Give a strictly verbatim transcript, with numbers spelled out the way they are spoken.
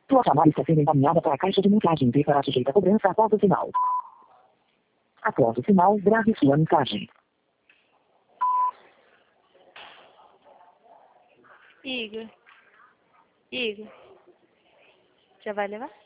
Sua chamada está sendo encaminhada para a caixa de mensagens e será sujeita a cobrança após o sinal. Após o sinal, grave sua mensagem. Igor. Igor. Já vai levar?